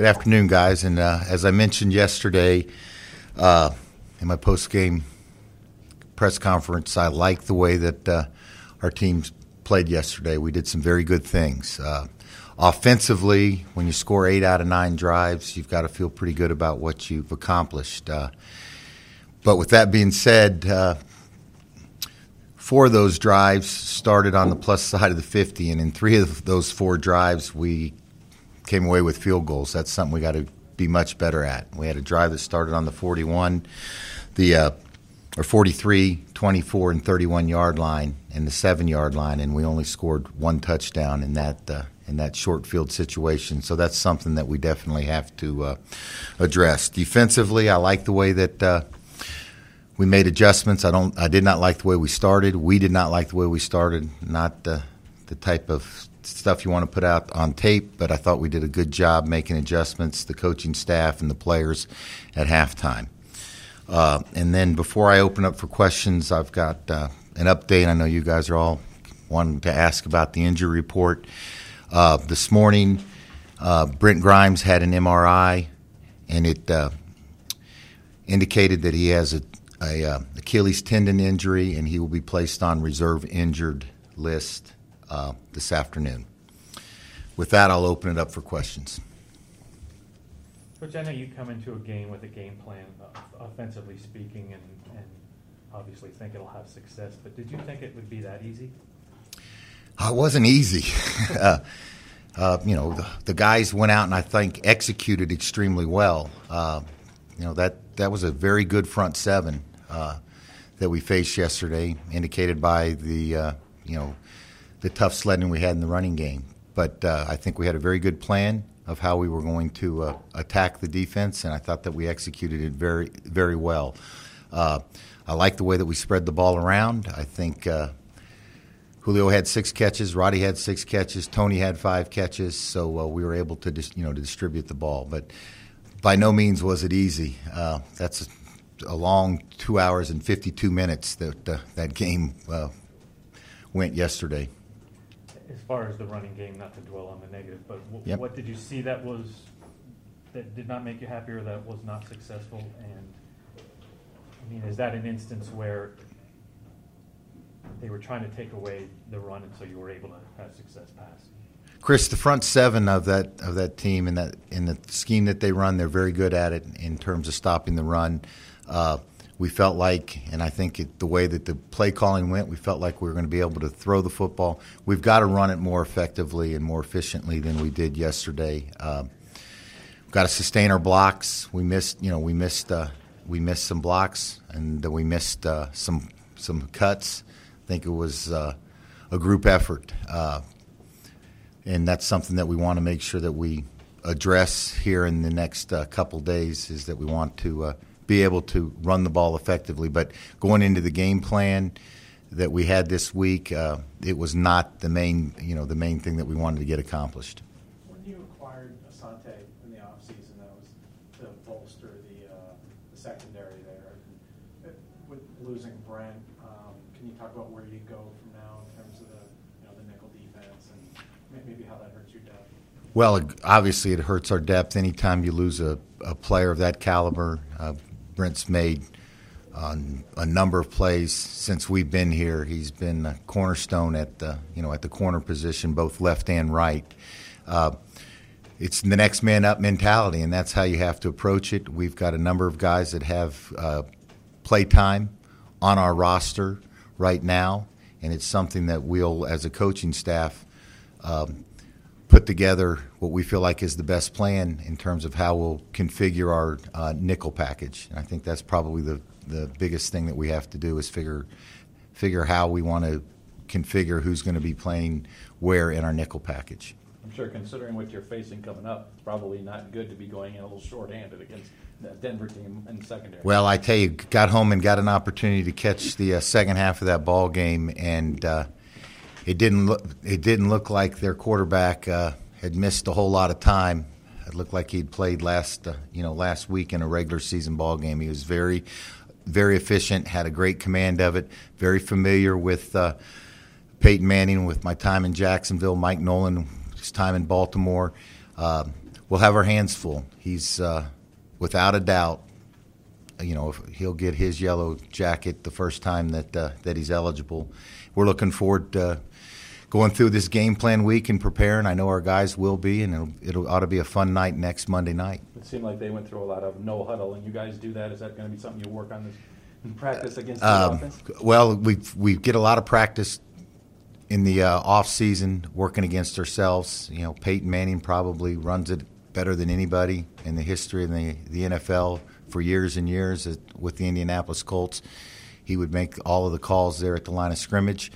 Good afternoon, guys. And as I mentioned yesterday in my post-game press conference, I like the way that our teams played yesterday. We did some very good things. Offensively, when you score 8 out of 9 drives, you've got to feel pretty good about what you've accomplished. But with that being said, 4 of those drives started on the plus side of the 50, and in 3 of those 4 drives, we came away with field goals. That's something we got to be much better at. We had a drive that started on the 41, or 43, 24, and 31-yard line, and the 7-yard line, and we only scored 1 touchdown in that short field situation. So that's something that we definitely have to address. Defensively, I like the way that we made adjustments. I did not like the way we started. We did not like the way we started. Not the type of stuff you want to put out on tape, but I thought we did a good job making adjustments, the coaching staff and the players at halftime. And then before I open up for questions, I've got an update. I know you guys are all wanting to ask about the injury report. This morning, Brent Grimes had an MRI, and it indicated that he has a Achilles tendon injury, and he will be placed on reserve injured list this afternoon. With that, I'll open it up for questions. Coach, I know you come into a game with a game plan, offensively speaking, and obviously think it'll have success, but did you think it would be that easy? It wasn't easy. The guys went out and I think executed extremely well. That was a very good front seven that we faced yesterday, indicated by the tough sledding we had in the running game. But I think we had a very good plan of how we were going to attack the defense, and I thought that we executed it very, very well. I like the way that we spread the ball around. I think Julio had 6 catches, Roddy had 6 catches, Tony had 5 catches, so we were able to to distribute the ball. But by no means was it easy. That's a long 2 hours and 52 minutes that game went yesterday. As far as the running game, not to dwell on the negative, but what did you see that did not make you happy or that was not successful? And I mean, is that an instance where they were trying to take away the run, and so you were able to have success pass? Chris, the front seven of that team and in the scheme that they run, they're very good at it in terms of stopping the run. We felt like, and I think the way that the play calling went, we felt like we were going to be able to throw the football. We've got to run it more effectively and more efficiently than we did yesterday. We've got to sustain our blocks. We missed some blocks, and we missed some cuts. I think it was a group effort, and that's something that we want to make sure that we address here in the next couple days. Is that we want to be able to run the ball effectively. But going into the game plan that we had this week, it was not the main thing that we wanted to get accomplished. When you acquired Asante in the offseason, that was to bolster the secondary there. With losing Brent, can you talk about where you go from now in terms of the nickel defense and maybe how that hurts your depth? Well, obviously it hurts our depth anytime you lose a player of that caliber. Brent's made a number of plays since we've been here. He's been a cornerstone at the corner position, both left and right. It's the next man up mentality, and that's how you have to approach it. We've got a number of guys that have play time on our roster right now, and it's something that we'll, as a coaching staff, put together what we feel like is the best plan in terms of how we'll configure our nickel package. And I think that's probably the biggest thing that we have to do is figure how we want to configure who's going to be playing where in our nickel package. I'm sure considering what you're facing coming up, it's probably not good to be going in a little short-handed against that Denver team in the secondary. Well, I tell you, got home and got an opportunity to catch the second half of that ball game, and it didn't look like their quarterback had missed a whole lot of time. It looked like he'd played last week in a regular season ball game. He was very, very efficient, had a great command of it, very familiar with Peyton Manning, with my time in Jacksonville, Mike Nolan, his time in Baltimore. we'll have our hands full. He's without a doubt, he'll get his yellow jacket the first time that he's eligible. We're looking forward to going through this game plan week and preparing. I know our guys will be, and it'll ought to be a fun night next Monday night. It seemed like they went through a lot of no huddle, and you guys do that. Is that going to be something you work on in practice against the offense? Well, we get a lot of practice in the off season working against ourselves. Peyton Manning probably runs it better than anybody in the history of the NFL for years and years with the Indianapolis Colts. He would make all of the calls there at the line of scrimmage.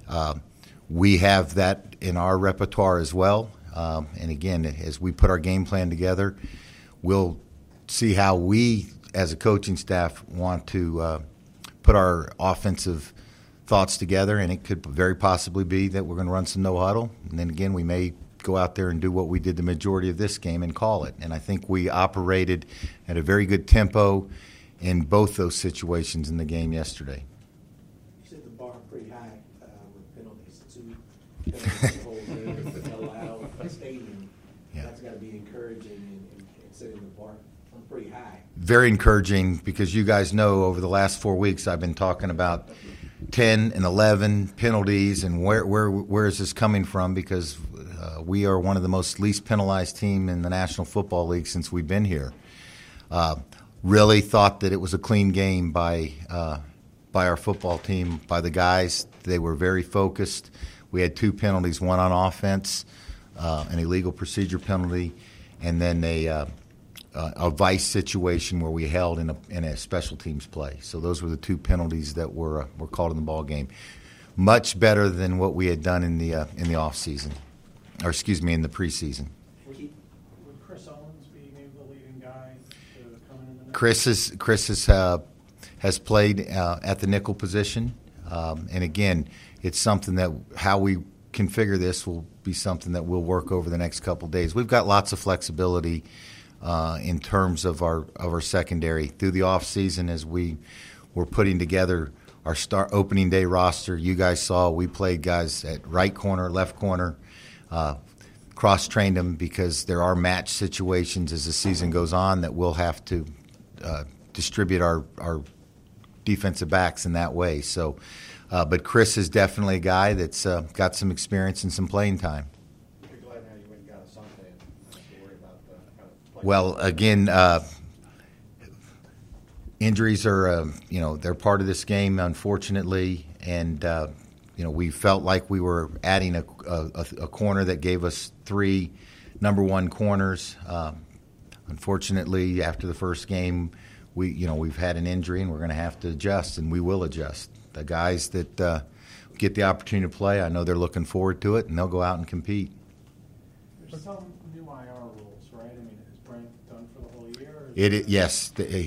We have that in our repertoire as well. And again, as we put our game plan together, we'll see how we, as a coaching staff, want to put our offensive thoughts together. And it could very possibly be that we're going to run some no huddle. And then again, we may go out there and do what we did the majority of this game and call it. And I think we operated at a very good tempo in both those situations in the game yesterday. You set the bar pretty high with penalties. 2 penalties the whole game allowed a stadium. Yeah. That's got to be encouraging and setting the bar pretty high. Very encouraging, because you guys know over the last 4 weeks I've been talking about 10 and 11 penalties and where is this coming from, because we are one of the most least penalized team in the National Football League since we've been here. Really thought that it was a clean game by our football team, by the guys. They were very focused. We had 2 penalties, one on offense, an illegal procedure penalty, and then a vice situation where we held in a special teams play. So those were the 2 penalties that were called in the ball game. Much better than what we had done in the off season, or in the preseason. Would Chris Owens be maybe the leading guy to come in the next? Chris has played at the nickel position, and again, it's something that how we configure this will be something that we'll work over the next couple of days. We've got lots of flexibility in terms of our secondary through the off season as we were putting together our opening day roster. You guys saw we played guys at right corner, left corner, cross-trained them because there are match situations as the season goes on that we'll have to distribute our defensive backs in that way. So, but Chris is definitely a guy that's got some experience and some playing time. You're glad now you went and got Asante and not to worry about the kind of play. Well, again, injuries are, they're part of this game, unfortunately, and we felt like we were adding a corner that gave us 3 number 1 corners. Unfortunately, after the first game, we've had an injury, and we're going to have to adjust, and we will adjust. The guys that get the opportunity to play, I know they're looking forward to it, and they'll go out and compete. There's some new IR rules, right? I mean, is Brent done for the whole year? Yes,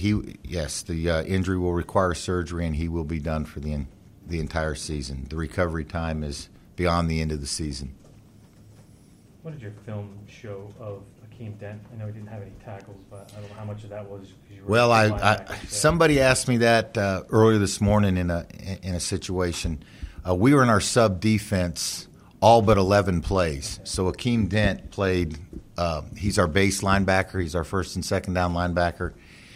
the injury will require surgery, and he will be done for the entire season. The recovery time is beyond the end of the season. What did your film show of Akeem Dent? I know he didn't have any tackles, but I don't know how much of that was. Well, somebody asked me that earlier this morning in a situation. We were in our sub defense all but 11 plays. So Akeem Dent played. He's our base linebacker. He's our first and second down linebacker.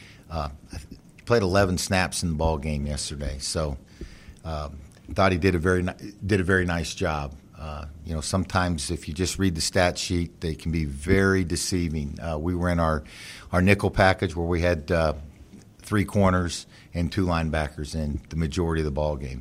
He played 11 snaps in the ball game yesterday. So thought he did a very nice job. Sometimes if you just read the stat sheet, they can be very deceiving. We were in our nickel package where we had 3 corners and 2 linebackers in the majority of the ball game.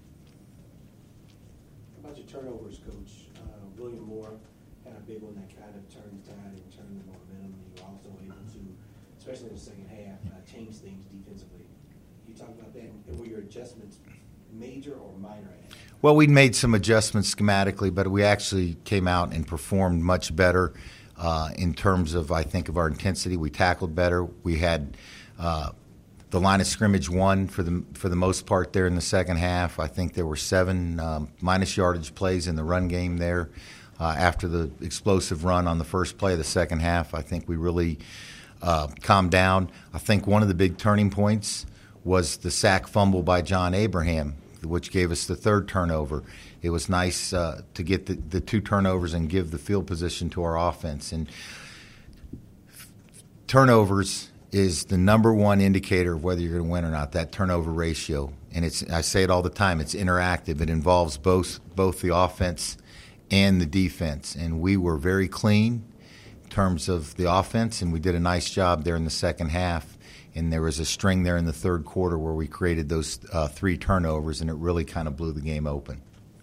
How about your turnovers, Coach? William Moore had a big one that kind of turned the tide and turned the momentum. You were also able to, especially in the second half, change things defensively. Can you talk about that? And were your adjustments major or minor? Well, we made some adjustments schematically, but we actually came out and performed much better in terms of, I think, of our intensity. We tackled better. We had the line of scrimmage won for the most part there in the second half. I think there were 7 minus yardage plays in the run game there after the explosive run on the first play of the second half. I think we really calmed down. I think one of the big turning points was the sack fumble by John Abraham, which gave us the 3rd turnover. It was nice to get the 2 turnovers and give the field position to our offense. And turnovers is the number one indicator of whether you're going to win or not, that turnover ratio. And I say it all the time, it's interactive. It involves both the offense and the defense. And we were very clean in terms of the offense, and we did a nice job there in the second half. And there was a string there in the third quarter where we created those 3 turnovers, and it really kind of blew the game open.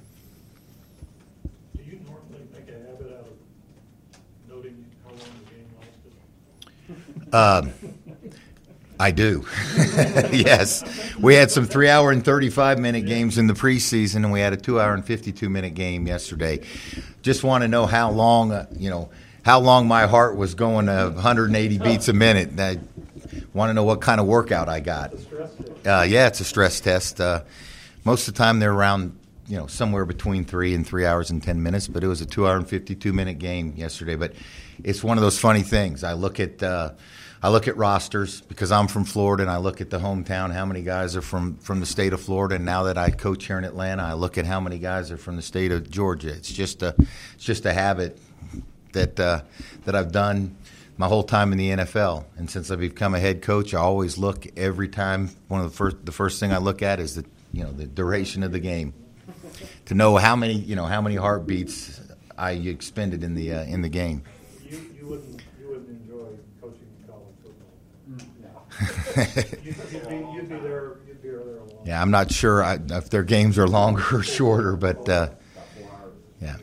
Do you normally make a habit out of noting how long the game lasted? I do. Yes. We had some 3-hour and 35-minute games in the preseason, and we had a 2-hour and 52-minute game yesterday. Just want to know how long, how long my heart was going 180 beats a minute. I want to know what kind of workout I got. It's a stress test. Yeah, it's a stress test. Most of the time they're around, somewhere between 3 and 3 hours and 10 minutes, but it was a 2-hour and 52-minute game yesterday. But it's one of those funny things. I look at rosters because I'm from Florida, and I look at the hometown, how many guys are from the state of Florida. And now that I coach here in Atlanta, I look at how many guys are from the state of Georgia. It's just a habit that I've done my whole time in the NFL. And since I've become a head coach, I always look every time. The first thing I look at is the duration of the game, to know how many heartbeats I expended in the game. You wouldn't enjoy coaching college football. No. You'd be there a long. Yeah, I'm not sure if their games are longer or shorter, but yeah,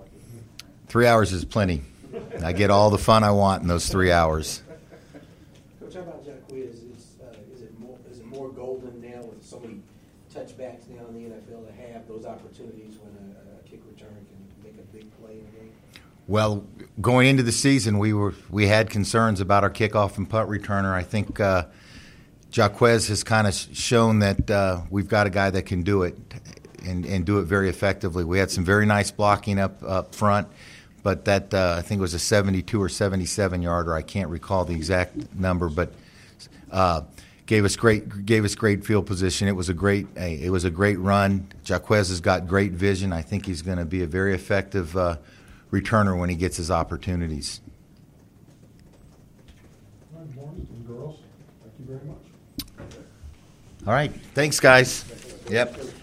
3 hours is plenty. I get all the fun I want in those 3 hours. Coach, how about Jacquez? Is it more golden now with so many touchbacks now in the NFL to have those opportunities when a kick return can make a big play in a game? Well, going into the season, we had concerns about our kickoff and punt returner. I think Jacquez has kind of shown that we've got a guy that can do it and do it very effectively. We had some very nice blocking up front, but that I think it was a 72 or 77 yarder. I can't recall the exact number, but gave us great field position. It was a great run. Jacquez has got great vision. I think he's going to be a very effective returner when he gets his opportunities. All right, boys and girls, thank you very much. All right. Thanks, guys. Yep.